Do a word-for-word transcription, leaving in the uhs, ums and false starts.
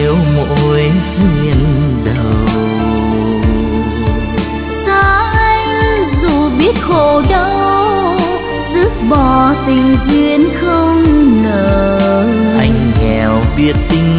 yêu mỗi duyên đầu. Xa anh dù biết khổ đau, dứt bỏ tình duyên không nở. Anh nghèo biết tình